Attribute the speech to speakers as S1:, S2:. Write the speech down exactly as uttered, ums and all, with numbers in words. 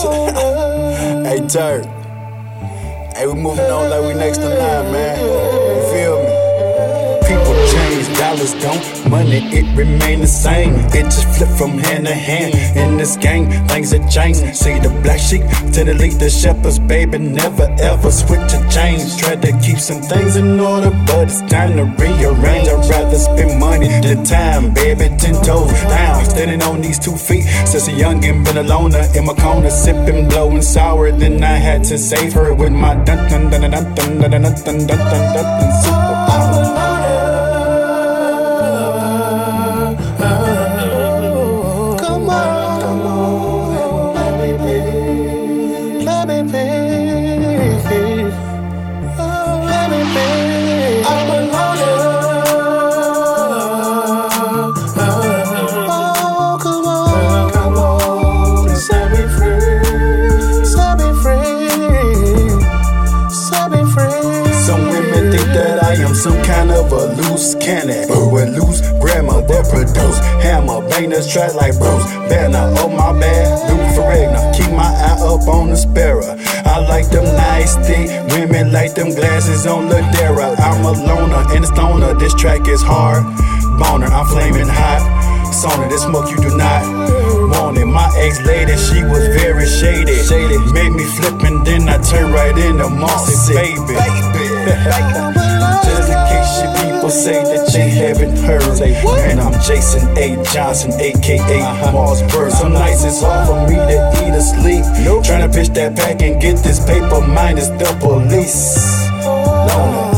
S1: Hey, Turk. Hey, we moving on like we next to nine, man. You feel me? People change, dollars don't. Money, it remain the same. It just flip from hand to hand. In this game, things have changed. See the black sheep to the lead, the shepherds, baby. Never ever switch a change. Try to keep some things in order, but it's time to rearrange. I'd rather spend money than time, baby. Ten toes down, standing on these two feet. Since a youngin' been a loner in my corner, sipping, blowing sour. Then I had to save her with my dun dun dun dun dun dun dun dun dun dun dun dun superpower. I am some kind of a loose cannon, with loose grammar that produce hammer, bang this track like Bruce Banner. Oh my bad, Lou Ferrigno, keep my eye up on the sparrow. I like them nice thick women, like them glasses on Ladera. I'm a loner and a stoner, this track is hard. Boner, I'm flaming hot. Sona, this smoke you do not want it. My ex-lady, she was very shady. Shady, made me flip and then I turn right into Mossy, baby. Just in case you people say that you haven't heard, man, I'm Jason A. Johnson, aka Mars Bird. Some nights it's hard for me to eat or sleep. Trying to pitch that pack and get this paper minus the police. Loner.